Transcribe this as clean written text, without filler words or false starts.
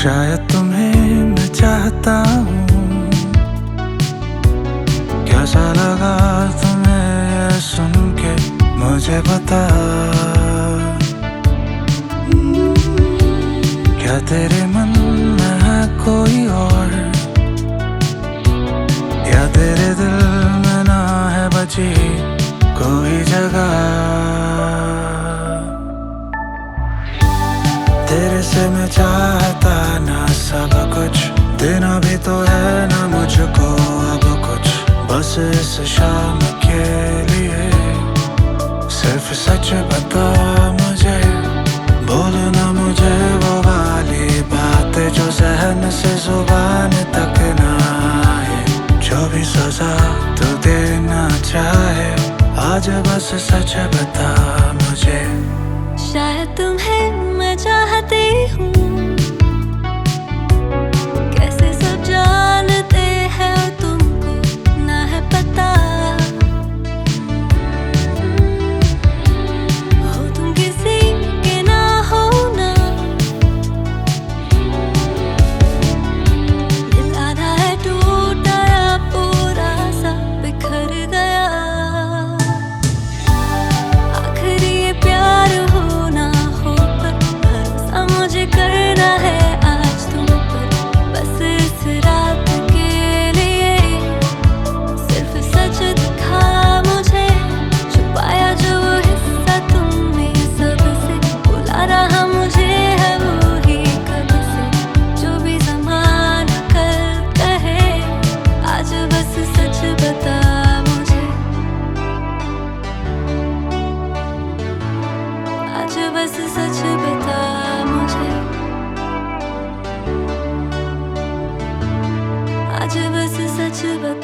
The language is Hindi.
शायद तुम्हें मैं चाहता हूँ। कैसा लगा तुम्हें ये सुन के मुझे बता। क्या तेरे मन में है कोई और, या तेरे दिल में ना है बची कोई जगह। तेरे से मैं चाहता ना सब कुछ, देना भी तो है ना मुझको अब कुछ। बस इस शाम के लिए सिर्फ सच बता मुझे। बोलना मुझे वो वाली बात जो ज़हन से जुबान तक ना आए। जो भी सजा तू देना चाहे आज बस सच बता मुझे। शायद तुम्हें मैं चाहती हूँ, कैसे सब जानते हैं तुमको ना है पता। हो तुम किसी के ना हो ना, दिल आधा है टूटा या पूरा सा बिखर गया। आखिर ये प्यार हो ना हो पर भरोसा मुझे करना है आज तुम पर। बस इस रात के लिए सिर्फ सच दिखा मुझे। छुपाया जो हिस्सा तुमने सबसे, बुला रहा मुझे है वो ही कब से। जो भी ज़माना कल कहे आज बस सच बता मुझे। आज बस सच बता मुझे। आज बस सच बता।